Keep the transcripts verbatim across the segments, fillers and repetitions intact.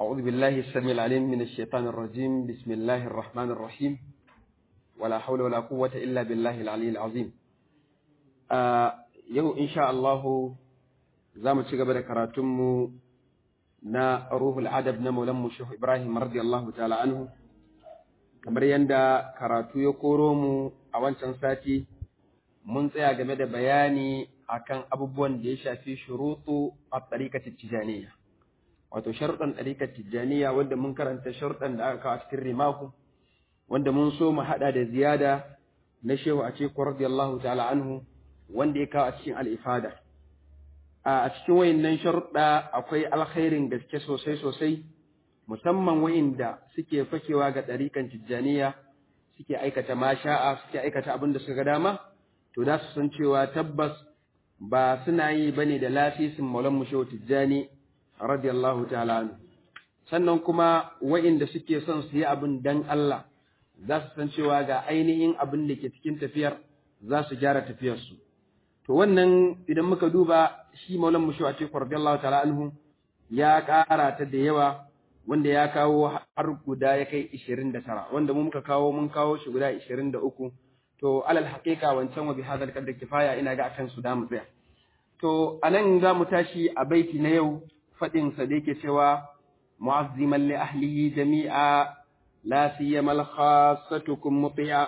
أعوذ بالله السميع العليم من الشيطان الرجيم. بسم الله الرحمن الرحيم. ولا حول ولا قوة إلا بالله العلي العظيم. يو إن شاء الله زام تشجب كراتم نا روح العدب نمو لم شيخ إبراهيم رضي الله تعالى عنه. kamar yanda karatu ya koro mu a wancan sati mun tsaya game da bayani akan abubuwan da ya shafi shurutu a tariqati tijaniyya, wato sharuɗan tariqati tijaniyya wanda mun karanta sharuɗan da aka kawo a cikin rimahu, wanda mun so mu hada da ziyada na shehu a cikin radiyallahu ta'ala anhu wanda ya kawo a cikin al-ifada. A cikin wayannan sharuɗa akwai alkhairin gaske sosai sosai, musamman wa'inda suke fakewa ga ɗariƙan tijjaniya suke aikata masha'a suke aikata abin da suka ga dama, to da su san cewa tabbas ba suna yi bane da lasisin maulan mu shehu tijjani radiyallahu ta'ala anhu. Sannan kuma wa'inda suke son su yi abin dan Allah za su san cewa ga ainihin abin da ke cikin tafiyar za su gyara tafiyarsu. To wannan idan muka duba shi maulan mu shehu radiyallahu ta'ala anhu ya ƙara ta da yawa, wanda ya kawo har guda ya kai ishirin da tara, wanda mu muka kawo mun kawo shi guda ishirin da uku. To alal haƙiƙa wancan wa bihadal qadr kifaya, ina ga akan su da mu tsaya. To anan za mu tashi a baiti na yau fadin sa da yake cewa mu'azziman li ahlihi jami'a la siyama al khassatukum muti'a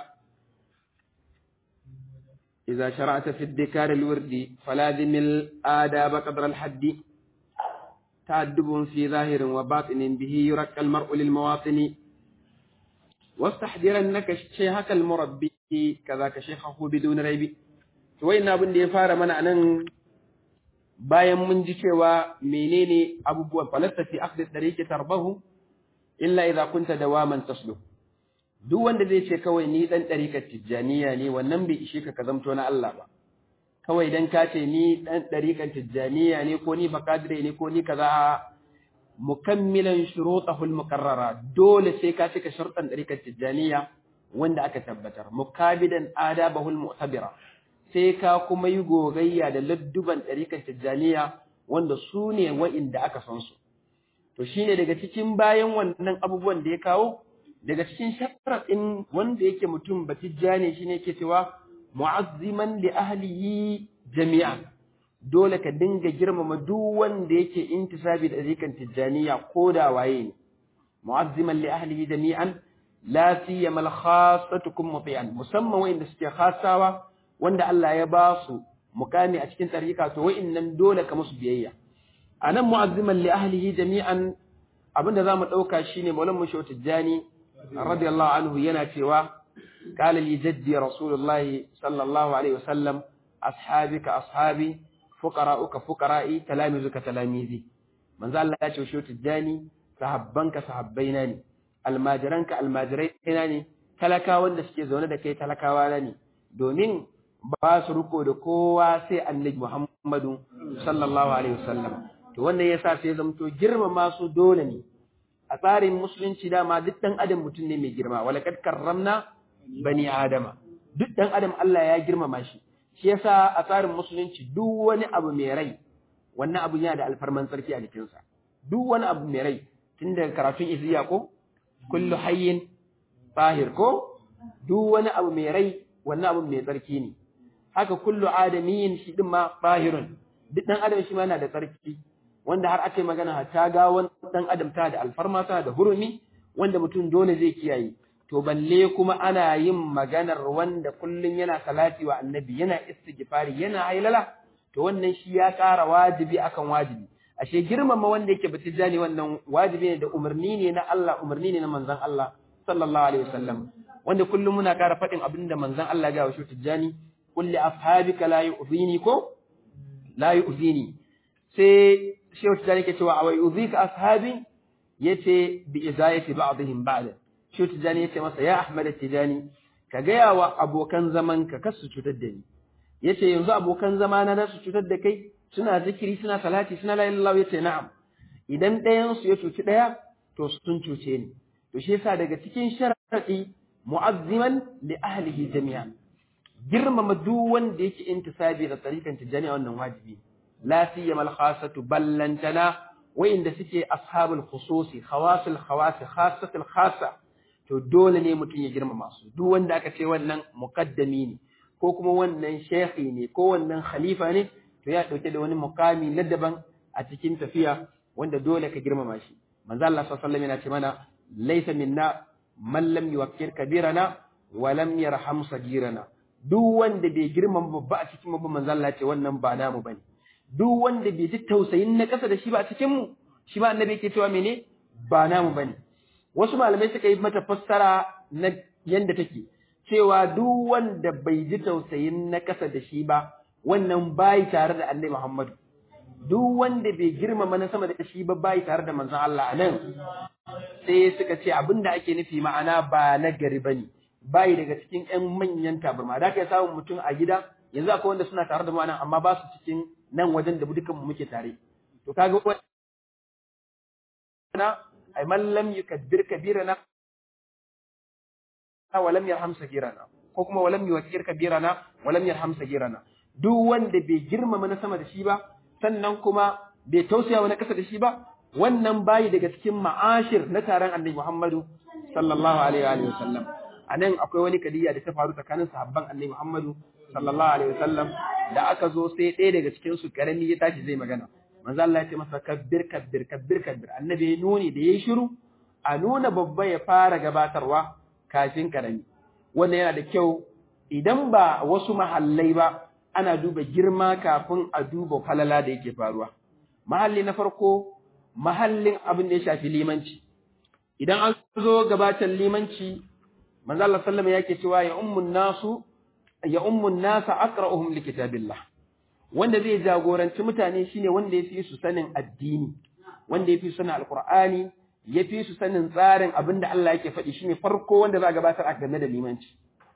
idza shara'ta fi ad-dikar al-wirdi falazim al-adab qadra al-haddi تأدب في ظاهر وباطن به يرقى المرء للمواطن واستحضرنك شيخك المربي كذاك شيخه بدون ريب. وين abin da ya fara mana anan bayan mun ji cewa menene abubuwan falasta fi akhdhi tariqi tarbahu illa idza kunta dawaman taslu. Duk wanda zai ce kawai ni dan tariqar tijjaniya ne, wannan bai ishe ka ka zamto na Allah ba. Kawai dan ka ce ni dan ɗariƙan tijjaniya ne ko ni bakadire ne ko ni kaza, mukammilan shurutahul muqarrara, dole sai ka cika sharuɗan ɗariƙan tijjaniya wanda aka tabbatar, mukabidan adabahul mu'tabira, sai ka kuma yi gogayya da ladduban ɗariƙan tijjaniya wanda su ne wa'inda aka san su. To shine daga cikin bayan wannan abubuwan da ya kawo, daga cikin sharaɗin wanda yake mutum batijjani shine yake cewa mu'azziman li ahlihi jami'an, dole ka dinga girmama duk wanda yake intisabi da ɗariƙan tijjaniya ko da waye ne. Mu'azziman li ahlihi jami'an la siyama al khassatukum muti'an, musamman wanda suke khassawa wanda Allah ya ba su mukami a cikin ɗariƙa, to wa'innan dole ka musu biyayya. Anan mu'azziman li ahlihi jami'an abinda zamu dauka shine Maulan Musho Tijjani radiyallahu anhu yana cewa قال لي جدي رسول الله صلى الله عليه وسلم أصحابك أصحابي فقراؤك فقرائي تلاميذك تلاميذي. من ذا الله يشوشو تجاني صحبانك صحبيناني الماجرانك الماجريناني تلكا wanda suke zaune da kai talakawa ne, domin ba su riko da kowa sai annabi Muhammadu sallallahu alaihi wasallam. To wannan yasa sai zamto girmama su dole ne a tsarin musulunci. Dama duk dan adam mutum ne mai girma, walaqad karramna bani adama, duk dan adam Allah ya girmama shi. Shi yasa a tsarin musulunci duk wani abu mai rai, wannan abu yana da alfarman tsarki a jikinsa. Duk wani abu mai rai, tun daga karatun iziya ko kullu hayyin tahir ko, duk wani abu mai rai wannan abu mai tsarki ne. Haka kullu adamiyin shi din ma tahirun, duk dan adam shi ma yana da tsarki, wanda har ake magana ta ga wani dan adam ta da alfarma ta da hurumi wanda mutum dole zai kiyaye. To balle kuma ana yin maganar wanda kullum yana salati wa annabi, yana istighfari, yana hailala, to wannan shi ya ƙara wajibi akan wajibi. Ashe girmama wanda yake batijani wannan wajibi ne da umarni ne na Allah, umarni ne na manzon Allah sallallahu alaihi wasallam, wanda kullum muna ƙara faɗin abin da manzon Allah ya washe tijani, qul li ashabika la yu'zini ko la yu'zini. Sai shehu tijani ke cewa wa yu'zika ashabi, yace bi izayati ba'dihim ba'da. Shehu Tijjani ya ce masa, ya Ahmad Tijjani, ka gaya wa abokan zaman ka kar su cutar da ni. Ya ce yanzu abokan zamana na su cutar da kai, suna zikiri, suna salati, suna la ilaha. Ya ce na'am. Idan ɗayan su ya cuci ɗaya, to sun cuce ni. To shi yasa daga cikin sharadi mu'azziman li ahlihi jami'an, girmama duk wanda yake intisabi da tarikan Tijjani wannan wajibi. La siyama al khassatu ballantana wa'inda suke ashabul khususi khawasul khawasi khassatul khassa to dole ne mutum ya girmama su duk wanda aka ce wannan muqaddami ne ko kuma wannan shekhi ne ko wannan khalifa ne to ya dauke da wani mukami na daban a cikin tafiya wanda dole ka girmama shi manzo Allah sallallahu alaihi wasallam yana ce mana laysa minna man lam yuwakkir kabirana wa lam yarham sagirana duk wanda bai girmama babba a cikin babban manzo Allah ce wannan ba namu bane duk wanda bai ji tausayin na kasa da shi ba a cikin mu shi ba annabi yake cewa mene ba namu bane wasu malamai suka yi mata fassara na yanda take cewa duk wanda bai ji tausayin na kasa da shi ba wannan bai tare da annabi Muhammadu duk wanda bai girmama na sama da shi ba bai tare da manzon Allah anan sai suka ce abinda ake nufi ma'ana ba na gari bane bai daga cikin ƴan manyan tabarma da kai samun mutum a gida yanzu akwai wanda suna tare da mu anan amma ba su cikin nan wajen da dukan mu muke tare to kaga wannan ay man lam yukabbir kabirana wa lam yarham sagirana ko kuma wa lam yuwakkir kabirana wa lam yarham sagirana duk wanda bai girmama na sama da shi ba sannan kuma bai tausaya wa na kasa da shi ba wannan bayi daga cikin ma'ashir na taron annabi Muhammadu sallallahu alaihi wa sallam anan akwai wani kadiya da ta faru tsakanin sahabban annabi Muhammadu sallallahu alaihi wa sallam da aka zo sai ɗaya daga cikin su karami ya tashi zai magana manzo Allah ya ce masa kabbir kabbir kabbir kabbir annabi ya nuni da yayi shiru a nuna babba ya fara gabatarwa kafin karami wannan yana da kyau idan ba wasu mahallai ba ana duba girma kafin a duba falala da yake faruwa mahalli na farko mahallin abin da ya shafi limanci idan an zo gabatar limanci manzo Allah sallama yake cewa ya ummun nasu ya ummun nasa aqra'uhum likitabillah wanda zai jagoranci mutane shine wanda yafi su sanin addini wanda yafi su sanin alqur'ani yafi su sanin tsarin abinda Allah yake faɗi shine farko wanda za a gabatar a game da limanci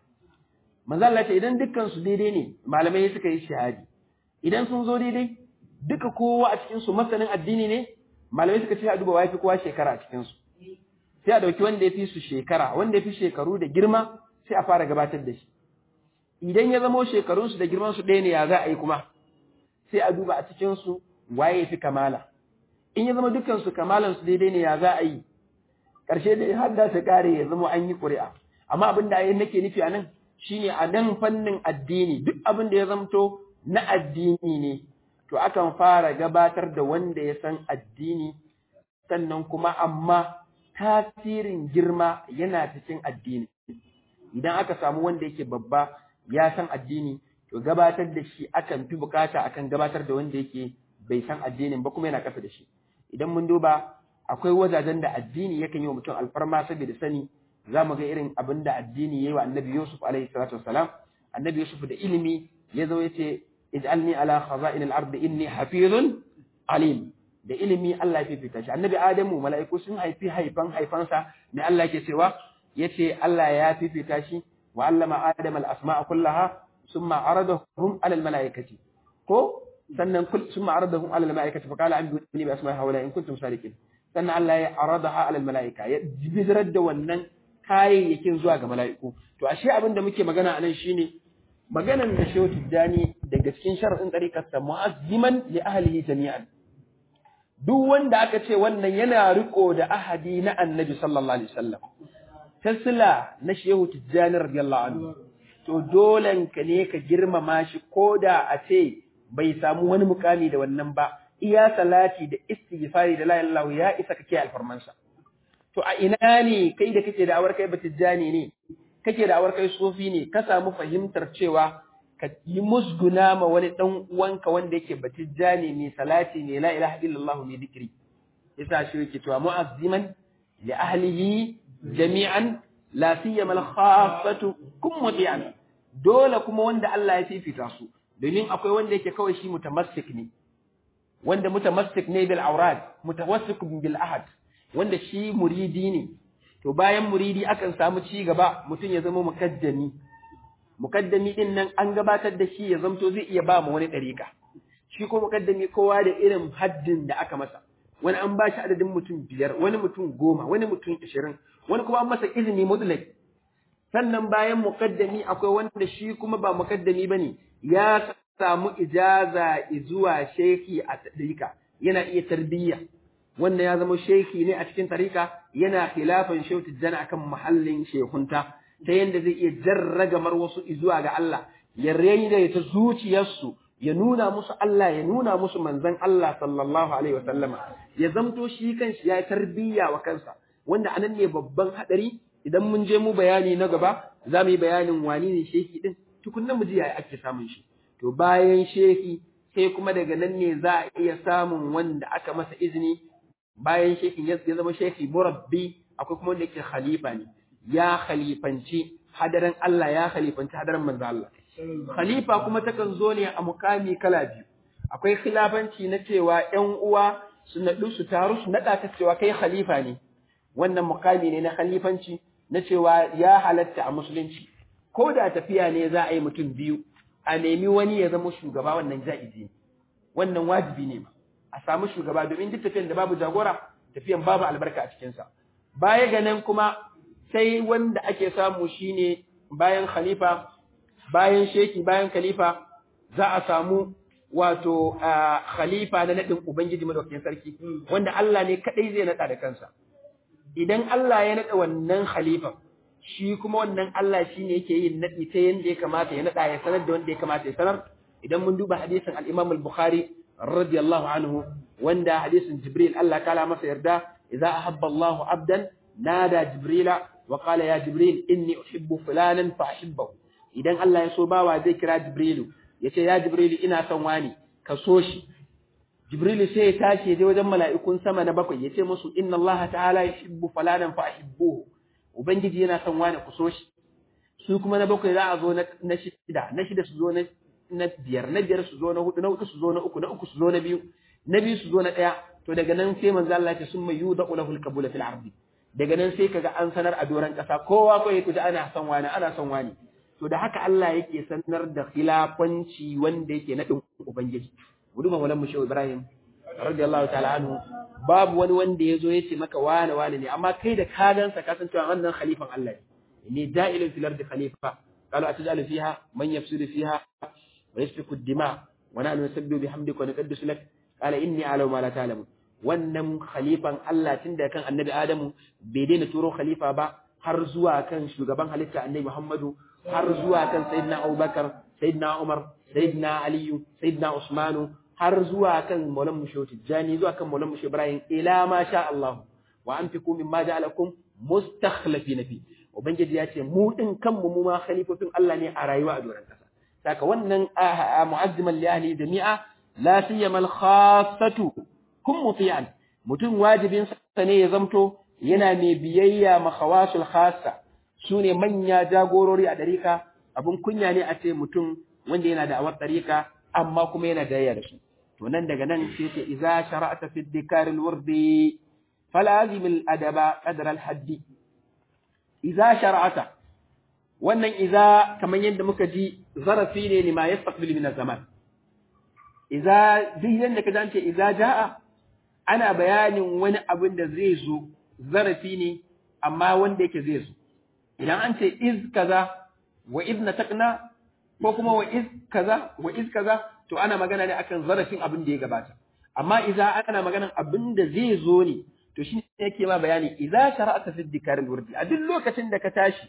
manzo Allah ce idan dukkan su daidai ne malamai suka yi shahadi idan sun zo daidai duka kowa a cikin su masanin addini ne malamai suka ce a duba wafi kowa shekara a cikin su sai a dauki wanda yafi su shekara wanda yafi shekaru da girma sai a fara gabatar da shi idan ya zamo shekarun su da girman su ɗaya ne ya za a yi kuma sai a duba a cikin su waye yafi kamala in ya zama dukkan su kamalan su daidai ne ya za a yi karshe da hadda ta kare ya zama an yi ƙuri'a amma abin da ayi nake nufi anan shine a nan fannin addini duk abin da ya zamto na addini ne to akan fara gabatar da wanda ya san addini sannan kuma amma tasirin girma yana cikin addini idan aka samu wanda yake babba ya san addini to gabatar da shi akan fi bukata akan gabatar da wanda yake bai san addinin ba kuma yana kasa da shi idan mun duba akwai wajajen da addini yakan yi wa mutum alfarma saboda sani za mu ga irin abin da addini ya yi wa annabi Yusuf alaihi salatu wassalam annabi Yusuf da ilimi ya zo ya ce ij'alni ala khaza'in al-ard inni hafizun alim da ilimi Allah ya fifita shi annabi Adamu mala'iku sun haifi haifan haifansa ne Allah yake cewa yace Allah ya fifita shi wa allama Adam al-asma'a kullaha thumma aradahum ala al-mala'ikati ko sannan kul thumma aradahum ala al-mala'ikati fa qala anbi'uni bi asma'i haula in kuntum sadiqin sannan Allah ya aradaha ala al-mala'ika ya bidirar da wannan kayayyakin zuwa ga mala'iku to ashe abin da muke magana anan shine maganan da Shehu Tijjani daga cikin shar'in tariqat ta mu'azziman li ahlihi jami'an duk wanda aka ce wannan yana riko da ahadi na Annabi sallallahu alaihi wasallam tasla na Shehu Tijjani radiyallahu anhu to dolen ka ne ka girmama shi koda a ce bai samu wani mukami da wannan ba iya salati da istighfari da la ilaha illallah ya isa kake alfarmansa to a ina ne kai da kake da awar kai batijjani ne kake da awar kai sufi ne ka samu fahimtar cewa ka yi musguna ma wani dan uwanka wanda yake batijjani ne salati ne la ilaha illallah ne dikri yasa shi yake cewa mu'azziman li ahlihi jami'an la siyama al khaffatu kum muti'an dole kuma wanda Allah ya fifita su domin akwai wanda yake kawai shi mutamassik ne wanda mutamassik ne bil awrad mutawassik bil ahad wanda shi muridi ne to bayan muridi akan samu ci gaba mutum ya zama mukaddami mukaddami din nan an gabatar da shi ya zamto zai iya ba mu wani dariƙa shi ko mukaddami kowa da irin haddin da aka masa wani an ba shi adadin mutum biyar wani mutum goma wani mutum ashirin wani kuma an masa izini mutlaq sannan bayan mukaddami akwai wanda shi kuma ba mukaddami bane ya samu ijaza zuwa sheki a dariƙa yana iya tarbiyya wannan ya zama shehi ne a cikin tarika yana khilafan shehu tijjani akan mahallin shehunta ta yanda zai iya jarragamar wasu zuwa ga Allah ya ta zuciyarsu ya nuna musu Allah ya nuna musu manzon Allah sallallahu alaihi wasallama ya zamto shi kanshi ya tarbiyya wa kansa wanda anan ne babban hadari idan mun je mu bayani na gaba za mu yi bayanin wani ne shehi din tukunna mu ji yaya ake samun shi to bayan shehi sai kuma daga nan ne za a iya samun wanda aka masa izini bayan shehin ya zama shehi murabbi akwai kuma wanda yake khalifa ne ya khalifanci hadaran Allah ya khalifanci hadaran manzo Allah khalifa kuma takan zo ne a mukami kala biyu akwai khilafanci na cewa ƴan uwa su naɗu su taru su naɗa ka cewa kai khalifa ne wannan mukami ne na khalifanci na cewa ya halatta a musulunci ko da tafiya ne za a yi mutum biyu a nemi wani ya zama shugaba wannan ja'izi ne wannan wajibi ne ma a samu shugaba domin duk tafiyan da babu jagora tafiyan babu albarka a cikinsa baya ga nan kuma sai wanda ake samu shine bayan khalifa bayan sheki bayan khalifa za a samu wato khalifa na nadin ubangiji madaukakin sarki wanda Allah ne kadai zai nada da kansa idan Allah ya nada wannan khalifa shi kuma wannan Allah shine yake yin nadi ta yanda ya kamata ya nada ya sanar da wanda ya kamata ya sanar idan mun duba hadisin al-Imam al-Bukhari radiyallahu anhu wanda hadisin Jibril Allah kala masa yarda idza ahabba Allahu abdan nada Jibrila wa qala ya Jibril inni uhibbu fulanan fa ahibbahu idan Allah ya so bawa zai kira Jibrilu yace ya Jibrilu ina son wani ka so shi Jibrilu sai ya tashi je wajen mala'ikun sama na bakwai yace musu inna Allah ta'ala yuhibbu fulanan fa ahibbuhu ubangiji yana son wani ku so shi su kuma na bakwai za a zo na shida na shida su zo na na biyar na biyar su zo na hudu na hudu su zo na uku na uku su zo na biyu na biyu su zo na daya to daga nan sai manzo Allah ya ce summa yudau lahu al-qabula fil ardi daga nan sai kaga an sanar a doran kasa kowa ko yake ji ana son wani ana son wani to da haka Allah yake sanar da khilafanci wanda yake na din ubangiji guduma walan mushe Ibrahim radiyallahu ta'ala anhu babu wani wanda yazo yace maka wani wani ne amma kai da ka gansa ka san cewa wannan khalifan Allah ne ne da'ilun fil ardi khalifa قالوا أتجعل فيها من يفسد فيها ويسفك الدماء ونحن نسبح بحمدك ونقدس لك قال إني أعلم ما لا تعلمون wannan khalifan Allah tun da kan annabi Adamu bai daina turo khalifa ba har zuwa kan shugaban halitta annabi Muhammadu har zuwa kan sayyidina Abubakar sayyidina Umar sayyidina Ali sayyidina Usman har zuwa kan Maulan Musho Tijjani zuwa kan Maulan Musho Ibrahim ila ma sha Allah wa anfiqu mimma ja'alakum mustakhlifina fi ubangiji ya ce mu din kanmu mu ma khalifofin Allah ne a rayuwa a doron kasa saka wannan mu'azziman li ahli jami'a la siyama al khassatu kun muti'an mutum wajibin sa ne ya zamto yana mai biyayya ma khawasul khassa sune manya jagorori a dariƙa abun kunya ne a ce mutum wanda yana da awar dariƙa amma kuma yana gayya da su to nan daga nan sai ce idza shara'ta fi dikar al wardi falazim al adaba qadra al haddi idza shara'ta wannan idza kaman yadda muka ji zarafi ne lima yastaqbil min az-zaman idza duk yanda ka dace idza jaa ana bayanin wani abin da zai zo zarafi ne amma wanda yake zai zo idan an ce iz kaza wa iz nataqna ko kuma wa iz kaza wa iz kaza to ana magana ne akan zarafin abin da ya gabata amma idza ana maganan abin da zai zo ne to shi yake ma bayani idza shara'ta fi dikar al-wurdi a duk lokacin da ka tashi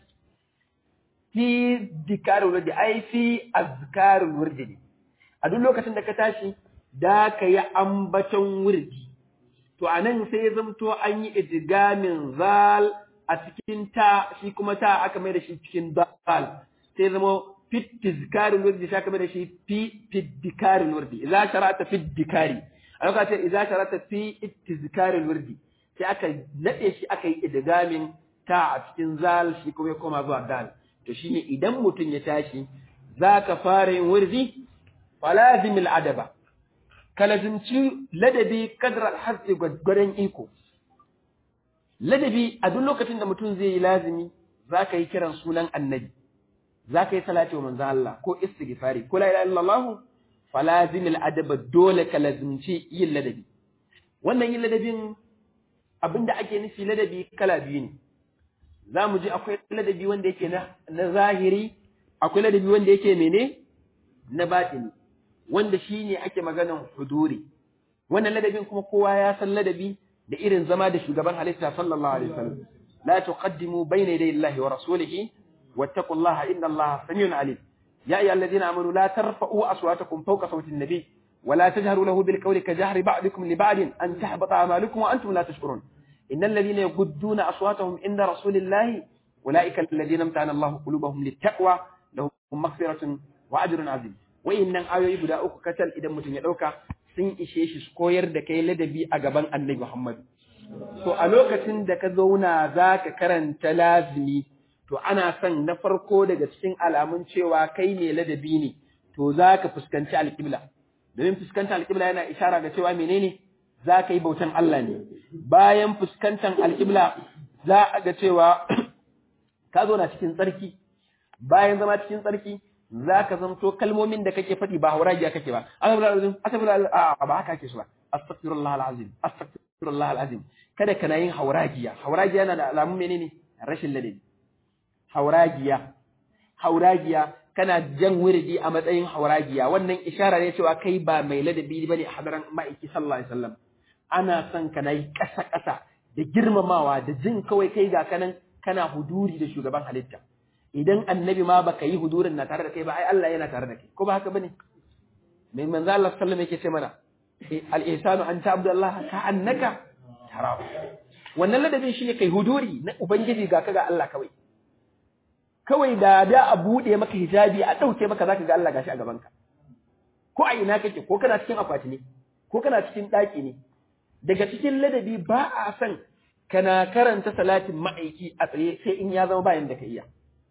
fi dikar al-wurdi ai fi azkar al-wurdi a duk lokacin da ka tashi da ka yi ambaton wurdi to anan sai zamto an yi idgamin zal a cikin ta shi kuma ta aka mai da shi cikin dal sai zama fi tizkar al-wurdi sai aka mai da shi fi fi dikar al-wurdi idza shara'ta fi dikari a lokacin idza shara'ta fi tizkar al-wurdi sai aka nade shi aka yi idgamin ta a cikin zal shi kuma ya koma zuwa dal to shine idan mutum ya tashi zaka fara yin wurdi falazim al-adaba kalazimci ladabi kadar al-hasbi gwadan iko ladabi a duk lokacin da mutum zai yi lazimi zaka yi kiran sunan annabi zaka yi salati wa manzo Allah ko istighfari ko la ilaha illallah falazim al-adaba dole kalazimci yin ladabi wannan yin ladabin abinda ake nufi ladabi kala biyu ne za mu ji akwai ladabi wanda yake na, na zahiri akwai ladabi wanda yake mene na batini wanda shi ne ake maganan huduri wannan ladabin kuma kowa ya san ladabi da irin zama da shugaban halitta sallallahu alaihi wasallam la tuqaddimu bayna yaday Allahi wa rasulihi wattaqullaha inna Allaha samiun alim ya ayyuhalladhina amanu la tarfa'u aswatakum fawqa sawti an-nabi wa la tajharu lahu bil qawli ka jahri ba'dikum li ba'din an tahbata a'malukum wa antum la tashkurun innal ladhina yaghudduna aswatahum inda rasulillahi ulaika alladhina amtahana Allahu qulubahum lit-taqwa lahum maghfiratun wa ajrun 'azim wa innan ayoyi guda uku katal idan mutun ya dauka sun ishe shi su koyar da kai ladabi a gaban Annabi Muhammad. To a lokacin da ka zauna za ka karanta lazimi, to ana son na farko daga cikin alamun cewa kai ne ladabi ne, to za ka fuskanci alƙibla. Domin fuskantar alƙibla yana ishara ga cewa menene za ka yi bautan Allah ne. Bayan fuskantar alƙibla za a ga cewa ka zo na cikin tsarki. Bayan zama cikin tsarki, za ka zamto kalmomin da kake faɗi ba hauragiya kake ba astaghfirullah ba haka kake so ba astaghfirullah alazim astaghfirullah alazim kada kana yin hauragiya hauragiya yana da alamun menene rashin ladabi hauragiya hauragiya kana jan wurdi a matsayin hauragiya wannan ishara ne cewa kai ba mai ladabi bane a hadaran ma'aiki sallallahu alaihi wasallam ana son kana yi kasa kasa da girmamawa da jin kawai kai ga kanan kana huduri da shugaban halitta idan annabi ma baka yi hudurin na tare da kai ba ai Allah yana tare da kai ko ba haka bane mai manzo Allah sallallahu alaihi wasallam yake ce mana al-ihsanu an ta'budallaha ka annaka tarahu wannan ladabin shine kai huduri na ubangiji ga ka ga Allah kawai kawai da da a bude maka hijabi a dauke maka zaka ga Allah gashi a gaban ka ko a ina kake ko kana cikin akwati ne ko kana cikin daki ne daga cikin ladabi ba a san kana karanta salatin ma'aiki a tsaye sai in ya zama bayan da ka iya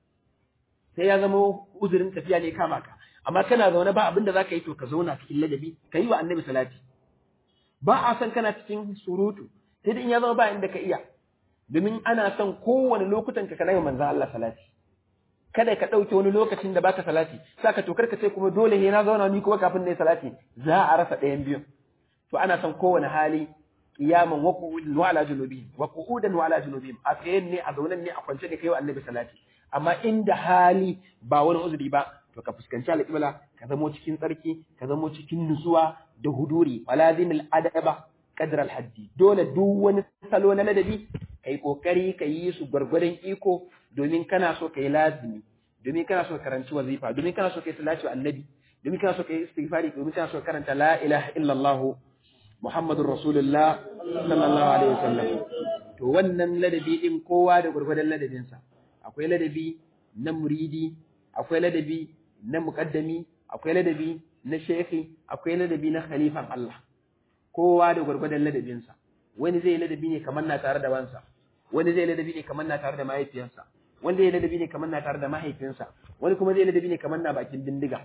sai ya zama uzurin tafiya ne kama ka amma kana zaune ba abin da zaka yi to ka zauna cikin ladabi ka yi wa annabi salati ba a san kana cikin surutu sai dai in ya zama ba inda ka iya domin ana son kowane lokutan ka kana yi manzon Allah salati kada ka dauke wani lokacin da baka salati saka to karka sai kuma dole ne na zauna ni kuma kafin ne salati za a rasa ɗayan biyu to ana son kowane hali qiyaman wa qu'udan wa ala junubi wa qu'udan wa ala junubi a tsayen ne a zaunan ne a kwance ne kai wa annabi salati amma inda hali ba wani uzuri ba to ka fuskanci alƙibla ka zamo cikin tsarki ka zamo cikin nutsuwa da huduri walazimil adaba qadra alhaddi dole duk wani salo na ladabi kai kokari ka yi su gwargwadon iko domin kana so kai lazimi domin kana so karanci wazifa domin kana so kai salati wa annabi domin kana so kai istighfari domin kana so karanta la ilaha illallah muhammadur rasulullah sallallahu alaihi wasallam to wannan ladabi din kowa da gwargwadon ladabinsa akwai ladabi na muridi akwai ladabi na muqaddami akwai ladabi na shekhi akwai ladabi na khalifan Allah kowa da gurgurdan ladabinsa wani zai ladabi ne kamar na tare da wansa wani zai ladabi ne kamar na tare da mahaifiyarsa wani zai ladabi ne kamar na tare da mahaifinsa wani kuma zai ladabi ne kamar na bakin bindiga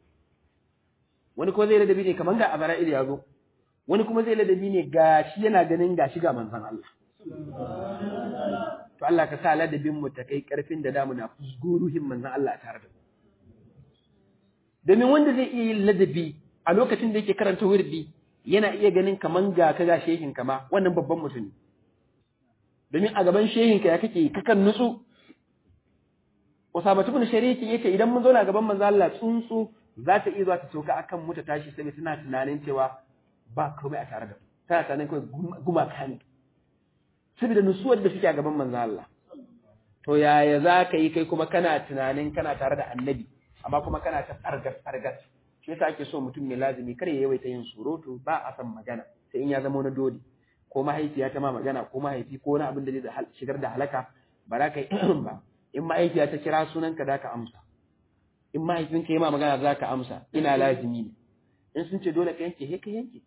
wani kuma zai ladabi ne kamar ga Azra'il ya zo wani kuma zai ladabi ne gashi yana ganin gashi ga manzon Allah to Allah ka sa ladabin mu ta kai karfin da damu na fusguruhin manzon Allah tare da mu domin wanda zai iya yin ladabi a lokacin da yake karanta wirdi yana iya ganin kaman ga ka ga shehin kama wannan babban mutum ne domin a gaban shehin ka ya kake kakan nutsu Usama ibn Shariki yace idan mun zauna gaban manzon Allah tsuntsu za ta iya zuwa ta soka akan mu ta tashi sai tana tunanin cewa ba komai a tare da mu tana tunanin kai gumaka ne saboda nutsuwar da suke a gaban manzon Allah to yaya za ka yi kai kuma kana tunanin kana tare da annabi amma kuma kana ta argas argas shi yasa ake so mutum mai lazimi kar ya yawaita yin surutu ba a san magana sai in ya zama wani dole ko mahaifiya ta ma magana ko mahaifi ko wani abin da zai shigar da halaka ba za ka yi ba in mahaifiya ta kira sunanka za ka amsa in mahaifinka yi ma magana za ka amsa ina lazimi ne in sun ce dole ka yanke he ka yanke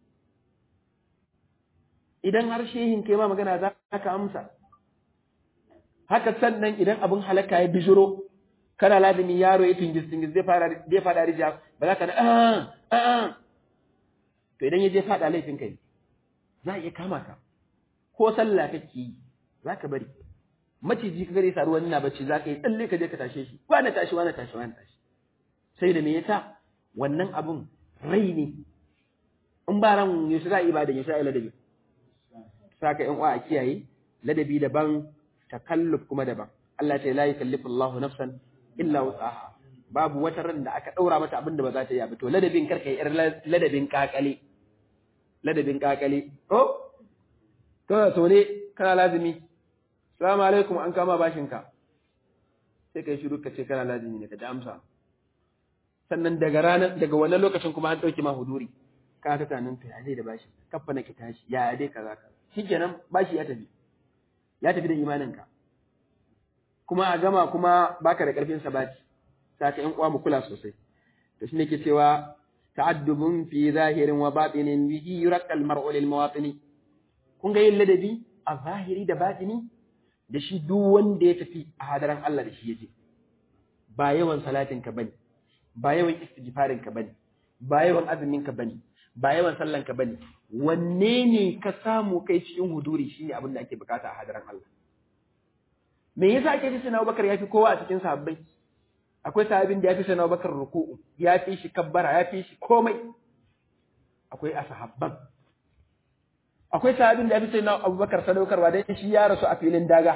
idan har shehin ka yi ma magana za ka amsa haka sannan idan abin halaka ya bijiro kana lazimi yaro ya tingis tingis zai fara zai fada rija ba za ka da ah ah to idan ya je fada laifin kai za iya kama ka ko sallah kake yi za ka bari maciji ka gare sa ruwan na bacci za ka yi tsalle ka je ka tashe shi wani tashi wani tashi wani tashi sai da me yasa wannan abun rai ne in ba ran yaushe za a yi ba da yaushe a yi ladabi saka yan uwa a kiyaye ladabi daban takalluf kuma daban Allah ce la yukallifu Allahu nafsan illa wus'aha babu wata ran da aka daura mata abin da ba za ta yi ba to ladabin karka yi ladabin kakale ladabin kakale oh to to ne kana lazimi assalamu alaikum an kama bashin ka sai kai shiru ka ce kana lazimi ne ka da amsa sannan daga ranar daga wannan lokacin kuma an dauki ma huduri ka ta tanin to ya zai da bashi kaffa nake tashi ya dai kaza ka shikenan bashi ya tafi ya tafi da imanin ka kuma a gama kuma baka da karfin sabati saka ƴan uwa mu kula sosai to shine ke cewa ta'addubun fi zahirin wa batinin bihi yurqal mar'u lil mawatini kun ga yin ladabi a zahiri da batini da shi duk wanda ya tafi a hadaran Allah da shi yaje ba yawan salatin ka bane ba yawan istighfarin ka bane ba yawan azumin ka bane ba yawan sallan ka bane wanne ne ka samu kai cikin huduri shine abin da ake bukata a hadaran Allah me yasa ake ji sanan Abubakar yafi kowa a cikin sahabbai akwai sahabin da yafi sanan Abubakar ruku'u yafi shi kabbara yafi shi komai akwai ashabban akwai sahabin da yafi sanan Abubakar sadaukarwa dan shi ya rasu a filin daga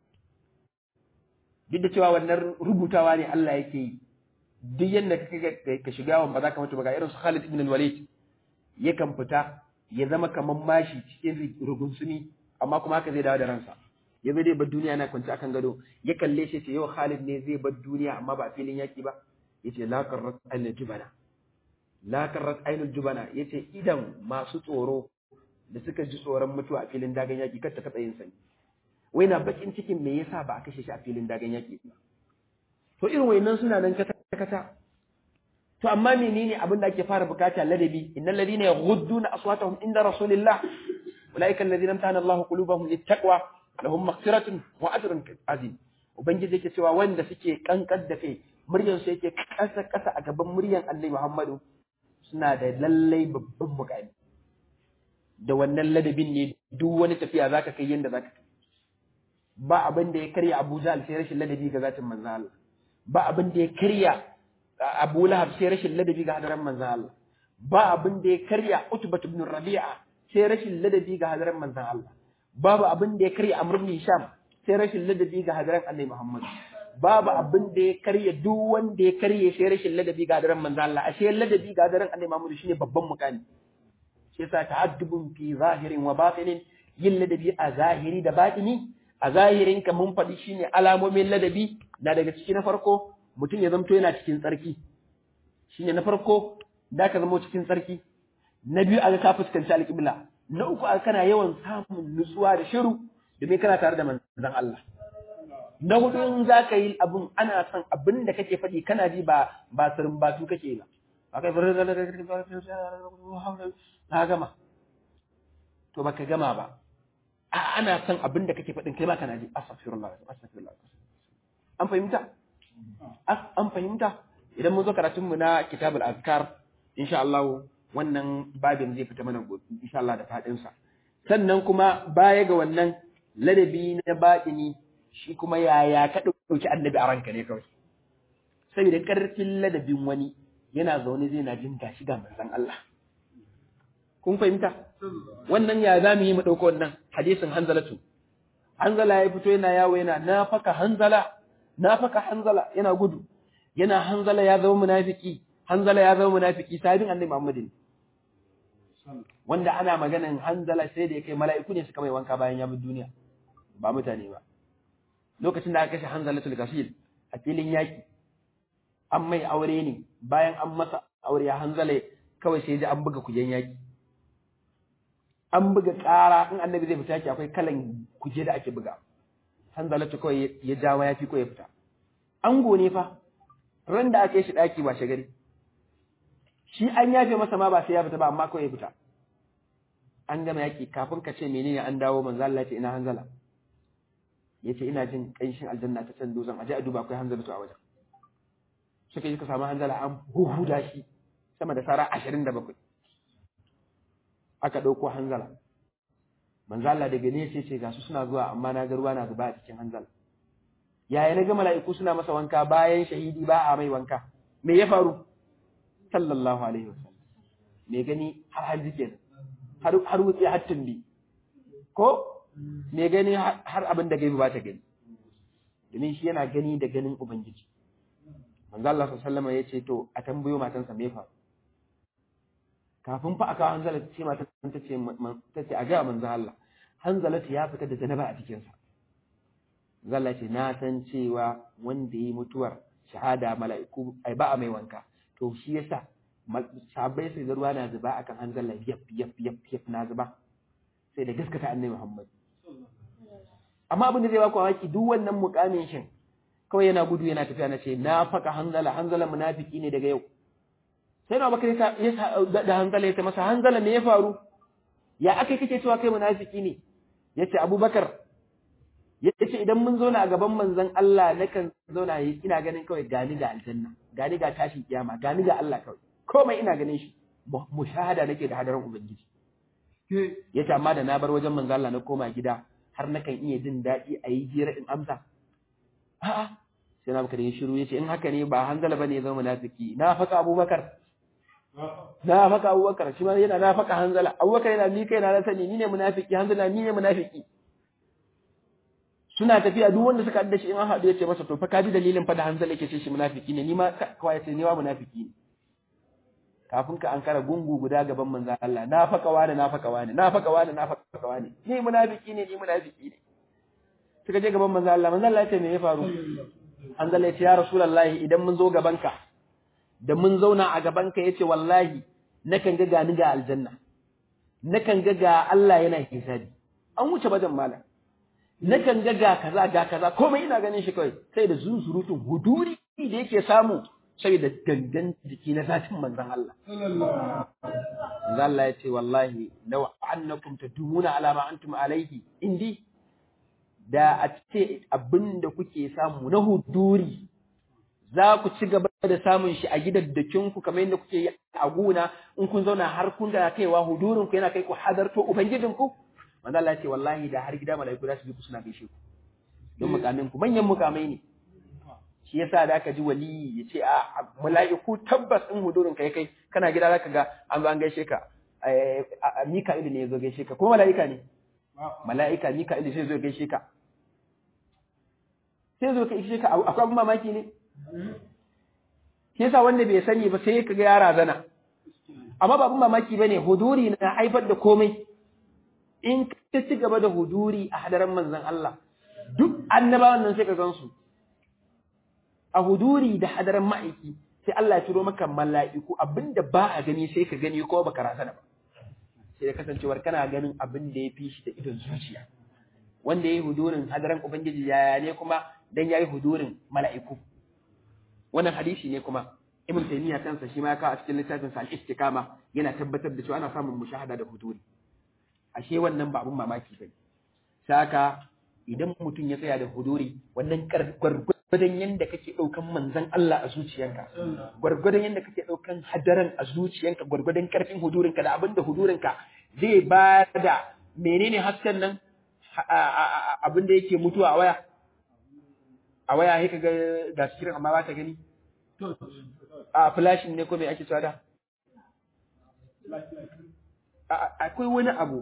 duk da cewa wannan rubutawa ne Allah yake yi duk yanda kake ka shiga wa ba za ka mutu ba ga irin su Khalid ibn al-Walid yakan fita ya zama kaman mashi cikin rugunsumi amma kuma haka zai dawo da ransa ya zai dai bar duniya na kwanci akan gado ya kalle shi ce yau Khalid ne zai bar duniya amma ba filin yaki ba yace la karrat ainul jubana la karrat ainul jubana yace idan masu tsoro da suka ji tsoron mutuwa a filin dagan yaki kar ta katsa yin sani wai na bakin cikin me yasa ba a kashe shi a filin dagan yaki ba to irin wayannan suna nan kata kata to amma menene abin da ake fara bukata ladabi innal ladina yaghudduna aswatahum inda rasulillah ulaika alladhina amtahana Allahu qulubahum littaqwa lahum maghfiratun wa ajrun azim ubangiji yake cewa wanda suke kankan da kai muryan su yake kasa kasa a gaban muryan Annabi Muhammadu suna da lallai babban mukami da wannan ladabin ne duk wani tafiya zaka kai yanda zaka kai ba abin da ya karya Abu Jahl sai rashin ladabi ga zatin manzo Allah ba abin da ya karya Abu Lahab sai rashin ladabi ga hadaran manzo Allah ba abin da ya karya Utbah ibn Rabi'a sai rashin ladabi ga hadaran manzo Allah babu abin da ya karya Amr ibn Hisham sai rashin ladabi ga hadaran Annabi Muhammad babu abin da ya karya duk wanda ya karye sai rashin ladabi ga hadaran manzo Allah ashe ladabi ga hadaran Annabi Muhammad shine babban mukami shi yasa ta'addubun fi zahirin wa batinin yin ladabi a zahiri da batini a zahirin ka mun faɗi shine alamomin ladabi na daga ciki na farko mutum ya zamto yana cikin tsarki shine na farko da ka zama cikin tsarki na biyu aga ka fuskanci alƙibla na uku aga kana yawan samun nutsuwa da shiru domin kana tare da manzon Allah na hudu in za ka yi abun ana son abin da kake faɗi kana ji ba ba sirin batu kake ba akai na gama to baka gama ba ana son abin da kake faɗin kai ma kana ji astaghfirullah astaghfirullah an fahimta an fahimta idan mun zo karatun mu na kitabul azkar insha Allah wannan babin zai fita mana gobe insha Allah da fadin sa sannan kuma baya ga wannan ladabi na batini shi kuma yaya ka dauki annabi a ranka ne kawai saboda karfin ladabin wani yana zaune zai na jin gashi ga manzon Allah kun fahimta wannan ya za mu yi mu ɗauko wannan hadisin hanzalatu hanzala ya fito yana yawo yana na faka hanzala na faka hanzala yana gudu yana hanzala ya zama munafiki hanzala ya zama munafiki sahabin annabi Muhammadin wanda ana maganan hanzala sai da ya kai mala'iku ne suka mai wanka bayan ya bi duniya ba mutane ba lokacin da aka kashe hanzalatul kasil a filin yaki an mai aure ne bayan an masa aure ya hanzala kawai sai ji an buga kujen yaki an buga ƙara in annabi zai fita ki akwai kalan kuje da ake buga hanzalatu kawai ya jawo ya fi ko ya fita ango ne fa ran da aka yi shi daki ba shagari shi an yafe masa ma ba sai ya fita ba amma kawai ya fita an gama yaki kafin ka ce menene an dawo manzo Allah ce ina hanzala yace ina jin kanshin aljanna ta can dozan aje a duba akwai hanzalatu a wajen suka yi ka samu hanzala an huhuda shi sama da sara ashirin da bakwai aka ɗauko hanzala manzo Allah daga ne sai ce ga su suna zuwa amma na ga ruwa na zuba a cikin hanzala yaya na ga mala'iku suna masa wanka bayan shahidi ba a mai wanka me ya faru sallallahu alaihi wasallam me gani har har jike har har wuce har tumbi ko me gani har abin da gaibi ba ta gani domin shi yana gani da ganin ubangiji manzo Allah sallallahu alaihi wasallam ya ce to a tambayo matansa me fa kafin fa aka hanzala ce mata ta ce ta ce a ga manzo Allah hanzalatu ya fita da janaba a jikinsa zalla ce na san cewa wanda yi mutuwar shahada mala'iku ai ba a mai wanka to shi yasa sahabbai sai ruwa na zuba akan hanzala yaf yaf yaf yaf na zuba sai da gaskata annabi Muhammad amma abin da zai ba ku haki duk wannan mukamin shin kawai yana gudu yana tafiya na ce na faka hanzala hanzala munafiki ne daga yau sai na bakar ya da hanzala ya ce masa hanzala me ya faru ya aka kake cewa kai munafiki ne yace Abubakar yace idan mun zauna a gaban manzon Allah nakan zauna ina ganin kawai gani ga aljanna gani ga tashin kiyama gani ga Allah kawai komai ina ganin shi mushahada nake da hadarin ubangiji yace amma da na bar wajen manzon Allah na koma gida har nakan iya jin daɗi a yi hira in amsa a'a sai na bakar ya shiru yace in haka ne ba hanzala bane ya zama munafiki na faka Abubakar na faka Abubakar shi ma yana na faka hanzala Abubakar yana ni kai na sani ni ne munafiki hanzala ni ne munafiki suna tafiya duk wanda suka haddace in an haɗu ya ce masa to fa ka ji dalilin fa da hanzala yake ce shi munafiki ne ni ma kawai ce ni ma munafiki ne kafin ka ankara gungu guda gaban manzon Allah na faka wani na faka wani na faka wani na faka wani ni munafiki ne ni munafiki ne suka je gaban manzon Allah manzon Allah ya ce me ya faru hanzala ya ce ya rasulullahi idan mun zo gaban ka da mun zauna a gaban ka yace wallahi nakan ga gani ga aljanna nakan ga ga Allah yana hisabi an wuce bajan malam nakan ga ga kaza ga kaza komai ina ganin shi kawai sai da zunzurutun huduri da yake samu sai da gangan jiki na zatin manzon Allah sallallahu Allah ya ce wallahi law annakum tadumuna ala ma antum alayhi indi da a ce abinda kuke samu na huduri za ku ci gaba da samun shi a gidaddakinku kamar yadda kuke yi a gona in kun zauna har kun ga kaiwa hudurin ku yana kai ku hadarto ubangijinku manzo Allah ya ce wallahi da har gida malaiku za su bi ku suna gaishe ku don mukamin ku manyan mukamai ne shi yasa da aka ji wali ya ce a malaiku tabbas in hudurin kai kai kana gida zaka ga an zo an gaishe ka Mika'il ne ya zo gaishe ka ko malaika ne malaika Mika'il sai zo gaishe ka sai zo ka gaishe ka akwai abin mamaki ne shi yasa wanda bai sani ba sai kaga ya razana amma ba abin mamaki bane huduri na haifar da komai in ka ci gaba da huduri a hadaran manzon Allah duk annabawan nan sai ka gansu a huduri da hadaran ma'aiki sai Allah ya turo maka mala'iku abinda ba a gani sai ka gani ko baka razana ba sai da kasancewar kana ganin abin da ya fi shi da idon zuciya wanda yayi hudurin hadaran ubangiji yaya ne kuma dan yayi hudurin mala'iku wannan hadisi ne kuma Ibn Taymiyyah kansa shi ma ya kawo a cikin littafin sa al-Istiqama yana tabbatar da cewa ana samun mushahada da huduri ashe wannan ba abun mamaki bane saka idan mutum ya tsaya da huduri wannan gwargwadon yanda kake daukan manzon Allah a zuciyanka gwargwadon yanda kake daukan hadaran a zuciyanka gwargwadon karfin hudurinka da abinda hudurinka zai ba da menene hasken nan abinda yake mutuwa a waya a waya sai kaga ga screen amma ba ta gani a flashing ne ko me ake cewa da akwai wani abu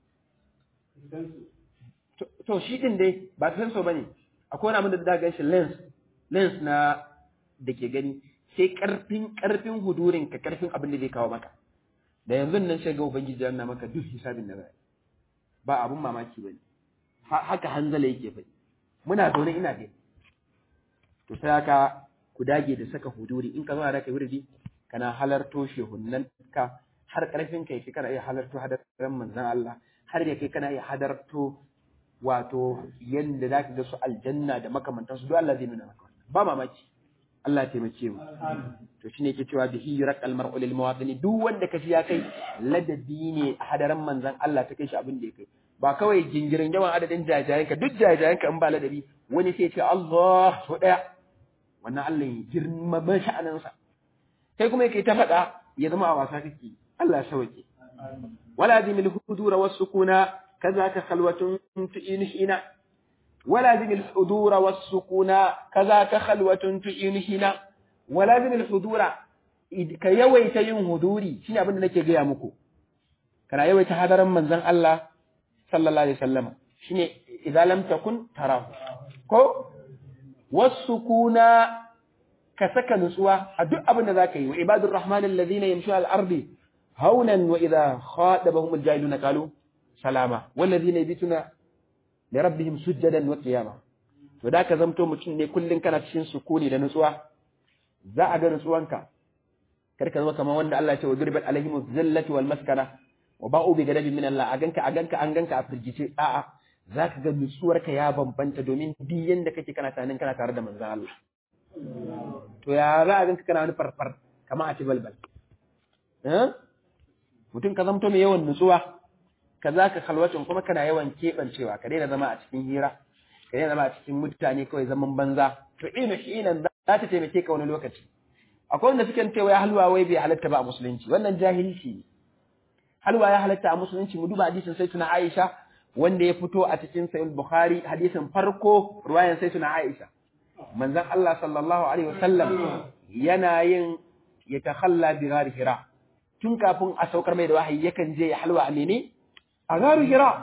to shi din dai ba sensor bane akwai wani abin da za ga shi lens lens na da ke gani sai karfin karfin hudurin ka karfin abin da zai kawo maka da yanzu nan sai ga ubangiji yana maka duk hisabin da zai ba abun mamaki bane haka hanzala yake fa muna zaune ina gani to sai haka ku dage da saka huduri in ka zo da kai wurdi kana halarto shehunnan ka har karfin kai kana iya halarto hadarin manzon Allah har da kai kana iya hadarto wato yanda zaka ga su aljanna da makamantan su duk Allah zai nuna maka ba mamaki Allah ya taimake mu to shine yake cewa bihi raqal mar'u lil mawatini duk wanda kashi ya kai ladabi ne a hadarin manzon Allah ta kai shi abin da ya kai ba kawai jingirin yawan adadin jajayenka duk jajayenka in ba ladabi wani sai ya ce Allah so daya wannan Allah ya girma ban sha'aninsa kai kuma yake ta faɗa ya zama a wasa kake Allah ya sauke wala zimil hudura was sukuna kazaka khalwatun tu'inhina wala zimil hudura was sukuna kazaka khalwatun tu'inhina wala zimil hudura ka yawaita yin huduri shine abin da nake gaya muku kana yawaita hadaran manzon Allah sallallahu alaihi wasallam shine idza lam takun tarahu ko wasukuna ka saka nutsuwa a duk abin da zaka yi wa ibadur rahman alladhina yamshuna al-ardi haunan wa idha khadabahum al-jahiluna qalu salama wallazina yabituna li rabbihim sujjadan wa qiyama to da ka zamto mutum ne kullun kana cikin sukuni da nutsuwa za a ga nutsuwanka kar ka zama kamar wanda Allah ya ce wa durbat alaihim zillatu wal maskana wa ba'u bi gadabin min Allah a ganka a ganka an ganka a firgice a'a zaka ga nutsuwarka ya bambanta domin duk yanda kake kana tanin kana tare da manzon Allah to ya za a ganka kana wani farfar kamar a ci balbal eh mutum ka zamto mai yawan nutsuwa ka zaka kalwacin kuma kana yawan kebancewa ka daina zama a cikin hira ka daina zama a cikin mutane kawai zaman banza to ina shi ina za ta taimake ka wani lokaci akwai wanda suke cewa ya halwa wai bai halatta ba a musulunci wannan jahilci ne halwa ya halatta a musulunci mu duba hadisin sayyidina Aisha wanda ya fito a cikin sahih Bukhari hadisin farko ruwayan sayyidina Aisha manzon Allah sallallahu alaihi wasallam yana yin yatakhalla bi ghar hira tun kafin a saukar mai da wahayi yakan je ya halwa a mene a garu hira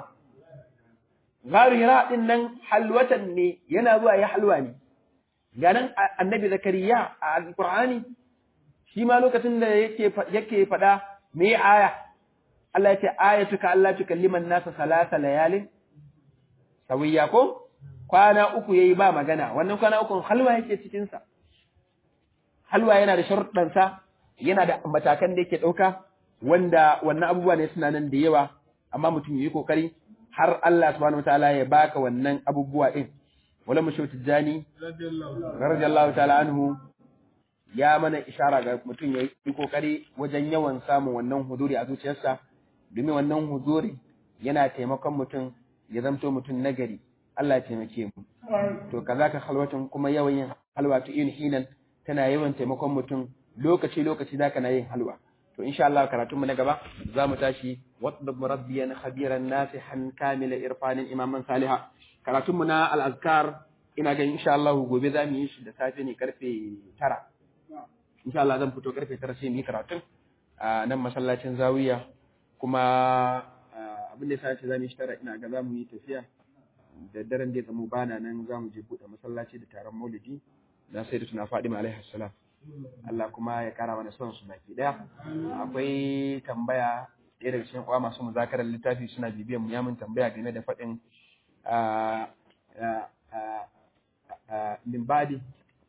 garu hira din nan halwatan ne yana zuwa ya halwa ne ganin annabi zakariya a alqur'ani shi ma lokacin da yake yake fada me aya Allah ya ce ayatuka Allah tukalliman nasa salasa layalin sawiya ko kwana uku yayi ba magana wannan kwana uku halwa yake cikin sa halwa yana da sharuɗan sa yana da matakan da yake dauka wanda wannan abubuwa ne suna nan da yawa amma mutum yayi kokari har Allah subhanahu wataala ya baka wannan abubuwa din wala mushawt tijani radiyallahu ta'ala anhu ya mana ishara ga mutum yayi kokari wajen yawan samun wannan huduri a zuciyarsa domin wannan huduri yana taimakon mutum ya zamto mutum nagari Allah ya taimake mu to kazaka halwatun kuma yawan yin halwa to in hinan tana yawan taimakon mutum lokaci lokaci zaka na yin halwa to insha Allah karatun mu na gaba zamu tashi wadab rabbiyan khabiran nasihan kamila irfanin imaman saliha karatun mu na al-azkar ina ga insha Allah gobe zamu yi shi da safe ne karfe tara insha Allah zan fito karfe tara sai mu yi karatun a nan masallacin zawiya kuma abin da ya sace zamu yi shi tara ina ga zamu yi tafiya da daren da ya zama bana nan zamu je bude masallaci da taron maulidi da sai da tuna Fadima alaihi salam Allah kuma ya kara mana son su baki daya akwai tambaya ɗaya daga cikin kwa masu muzakarar littafi suna bibiyan mu yamin tambaya game da faɗin min badi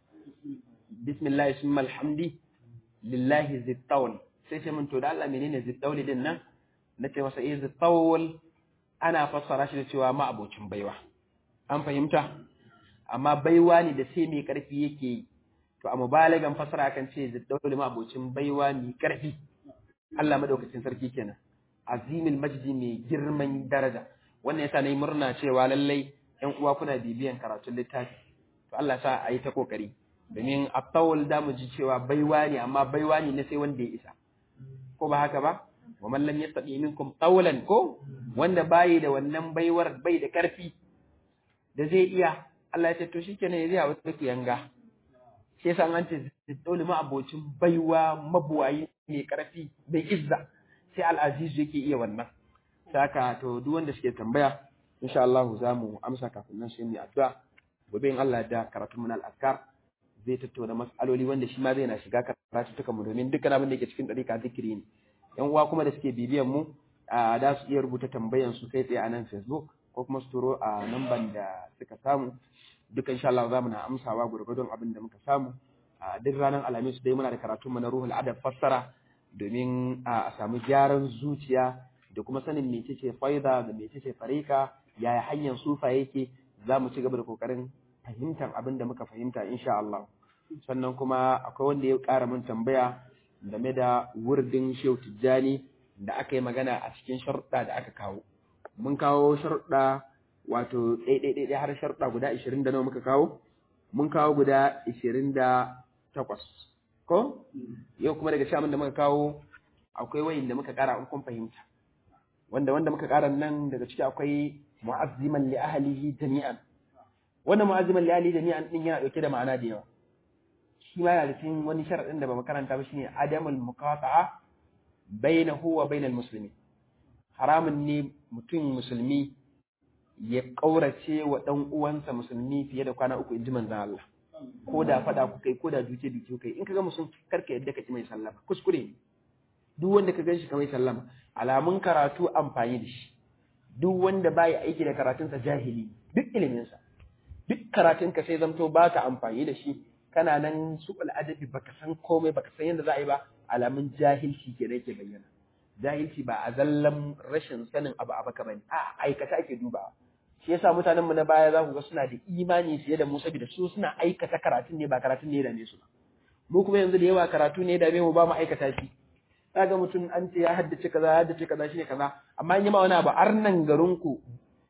bismillah summa alhamdi lillahi zittawl sai ce mun to da Allah menene zittawl din nan nace masa eh zittawl ana fassara shi da cewa ma abocin baiwa an fahimta amma baiwa ne da sai mai karfi yake yi to a mubalagan fasara kan ce zittawl ma abocin baiwa mai karfi Allah madaukakin sarki kenan azimil majdi mai girman daraja wannan yasa nayi murna cewa lallai ƴan uwa kuna bibiyan karatun littafi to Allah sa a yi ta kokari domin at-tawl da mu ji cewa baiwa ne amma baiwa ne na sai wanda ya isa ko ba haka ba wa man lam yastati minkum tawlan ko wanda bai da wannan baiwar bai da karfi da zai iya Allah ya ce to shikenan yayi a wata kiyanga sai san an ce dole ma abocin baiwa mabuwayi mai karfi bai izza sai al-aziz yake iya wannan saka to duk wanda suke tambaya insha Allah za mu amsa kafin nan sai mu addu'a gobe in Allah da karatun mun al-azkar zai tattauna mas'aloli wanda shi ma zai na shiga karatu tuka mu domin dukkan abin da yake cikin dariƙa zikiri ne yan uwa kuma da suke bibiyan mu da su iya rubuta tambayan su kai tsaye a nan Facebook ko kuma su turo a namban da suka samu duka insha Allah za mu na amsawa gurgurdon abin da muka samu a duk ranar alhamis dai muna da karatun mu na ruhul adab fassara domin a samu gyaran zuciya da kuma sanin mecece faida da mecece farika yaya hanyar sufa yake za mu ci gaba da kokarin fahimtar abin da muka fahimta insha Allah sannan kuma akwai wanda ya ƙara min tambaya game da wurdin Shehu Tijjani da aka yi magana a cikin sharuɗa da aka kawo mun kawo sharuɗa wato ɗaiɗaiɗaiɗai har sharuɗa guda ishirin da nawa muka kawo mun kawo guda ishirin da takwas ko yau kuma daga cikin da muka kawo akwai wayin da muka ƙara in kun fahimta wanda wanda muka ƙara nan daga ciki akwai mu'azziman li ahlihi jami'an wannan mu'azziman li ahlihi jami'an din yana dauke da ma'ana da yawa shi ma yana da cikin wani sharadin da ba makaranta ba shine adamul muqata'a bainahu wa bainal muslimin haramun ne mutum musulmi ya kaurace wa dan uwansa musulmi fiye da kwana uku inji manzon Allah ko da fada ku kai ko da duke duke kai in kaga musun karka yadda ka ki mai sallama kuskure ne duk wanda ka ganshi ka mai sallama alamun karatu amfani da shi duk wanda baya aiki da karatunsa jahili duk iliminsa duk karatunka sai zamto ba ka amfani da shi kana nan su al'adabi baka san komai baka san yadda za a yi ba alamun jahilci ke yake bayyana jahilci ba a zallan rashin sanin abu a baka bane a aikata ake dubawa shi yasa mutanen mu na baya za ku ga suna da imani fiye da mu saboda su suna aikata karatun ne ba karatun ne ya dame su ba mu kuma yanzu da yawa karatu ne ya dame mu ba mu aikata shi kaga mutum an ce ya haddace kaza ya haddace kaza shine kaza amma in yi ma wani abu arnan garin ku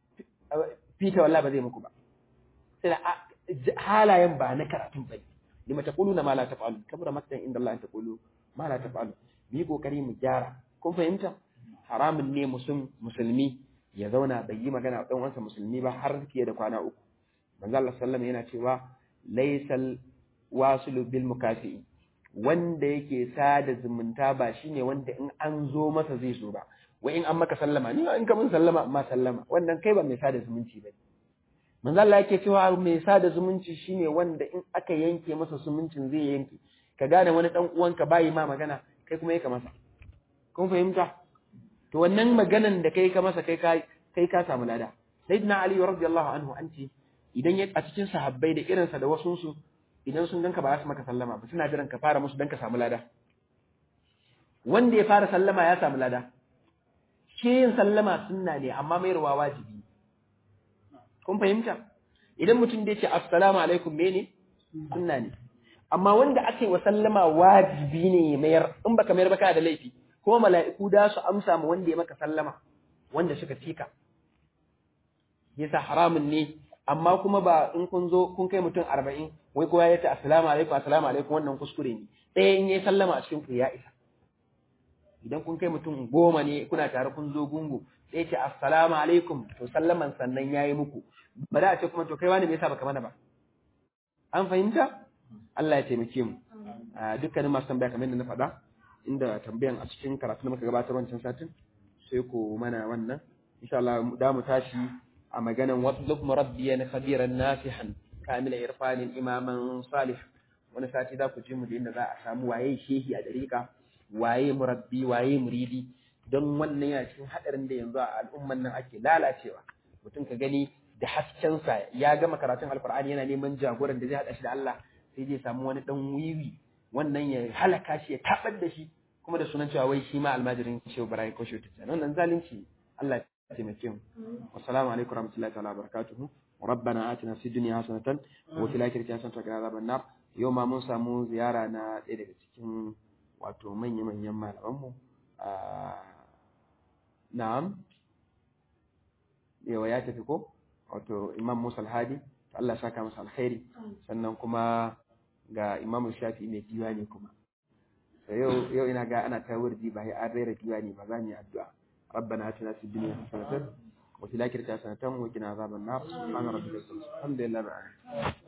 fita wallahi ba zai muku ba sai halayen ba na karatun bai lima taquluna ma la taf'alu kabura maktan inda Allah an taqulu ma la taf'alu mu kokari mu gyara kun fahimta haramun ne musun musulmi ya zauna bai yi magana dan uwansa musulmi ba har fiye da kwana uku manzo Allah sallallahu yana cewa laysal wasilu bil mukafi wanda yake sada zumunta ba shine wanda in an zo masa zai zo ba wai in an maka sallama ni in ka mun sallama amma sallama wannan kai ba mai sada zumunci ba manzo Allah yake cewa mai sada zumunci shine wanda in aka yanke masa zumuncin zai yanke ka gane wani dan uwanka bai ma magana kai kuma yake masa kun fahimta to wannan maganan da kai ka masa kai ka kai ka samu lada sayyidina ali radiyallahu anhu anti idan ya a cikin sahabbai da irinsa da wasu su idan sun ganka ba za su maka sallama ba suna jiran ka fara musu dan ka samu lada wanda ya fara sallama ya samu lada shi yin sallama sunna ne amma mai ruwa wajibi kun fahimta idan mutum da ya ce assalamu alaikum mene sunna ne amma wanda ake wa sallama wajibi ne mayar in baka mayar baka da laifi ko mala'iku da su amsa ma wanda ya maka sallama wanda suka fika yasa haramun ne amma kuma ba in kun zo kun kai mutum arba'in wai kowa ya ce assalamu alaikum assalamu alaikum wannan kuskure ne ɗaya in yayi sallama a cikin ku ya isa idan kun kai mutum goma ne kuna tare kun zo gungu sai ce assalamu alaikum to sallaman sannan yayi muku ba da a ce kuma to kai wani me yasa baka mana ba an fahimta Allah ya taimake mu dukkanin masu tambaya kamar yadda na faɗa inda tambayan a cikin karatu da muka gabatar wancan satin sai ku mana wannan insha Allah da mu tashi a maganan watlub murabbiyan khabiran nafihan kamila irfanin imaman salih wani sati za ku ji mu da inda za a samu waye shehi a dariƙa waye murabbi waye muridi don wannan yana cikin hadarin da yanzu a al'umman nan ake lalacewa mutum ka gani da haskensa ya gama karatun alkur'ani yana neman jagoran da zai hada shi da Allah sai zai samu wani dan wiwi wannan ya halaka shi ya tabar da shi kuma da sunan cewa wai shi ma almajirin shehu Ibrahim ko shehu Tijjani wannan zalunci Allah ya taimake mu assalamu alaikum warahmatullahi ta'ala barakatuhu ربنا آتنا في الدنيا حسنة وفي الآخرة حسنة وقنا عذاب النار yau ma mun samu ziyara na ɗaya daga cikin wato manya-manyan malamanmu na'am yawa ya tafi ko wato imam Musa al-Hadi Allah ya saka masa alkhairi sannan kuma ga imam Shafi mai diwani kuma yau yau ina ga ana ta wurdi ba ya an rera diwani ba za mu yi addu'a rabbana atina fid dunya hasanatan wa fil akhirati hasanatan wa qina azaban nar subhana rabbika rabbil izzati amma yasifun